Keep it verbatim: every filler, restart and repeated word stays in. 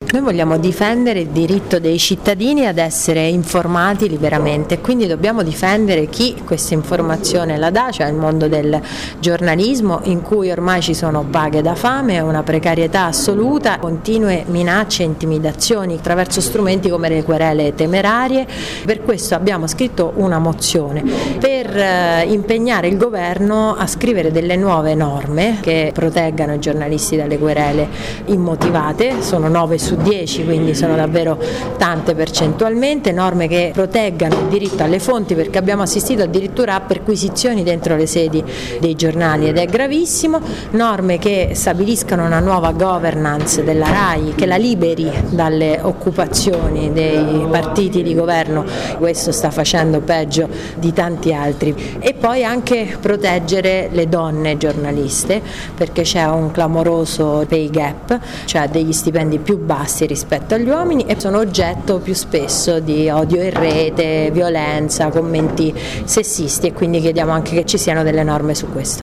Noi vogliamo difendere il diritto dei cittadini ad essere informati liberamente, quindi dobbiamo difendere chi questa informazione la dà, cioè il mondo del giornalismo in cui ormai ci sono paghe da fame, una precarietà assoluta, continue minacce e intimidazioni attraverso strumenti come le querele temerarie. Per questo abbiamo scritto una mozione per eh, impegnare il governo a scrivere delle nuove norme che proteggano i giornalisti dalle querele immotivate, sono nove su dieci, quindi sono davvero tante percentualmente, norme che proteggano il diritto alle fonti, perché abbiamo assistito addirittura a perquisizioni dentro le sedi dei giornali ed è gravissimo, norme che stabiliscano una nuova governance della RAI che la liberi dalle occupazioni dei partiti di governo, questo sta facendo peggio di tanti altri, e poi anche proteggere le donne giornaliste perché c'è un clamoroso pay gap, cioè degli stipendi più bassi rispetto agli uomini e sono oggetto più spesso di odio in rete, violenza, commenti sessisti, e quindi chiediamo anche che ci siano delle norme su questo.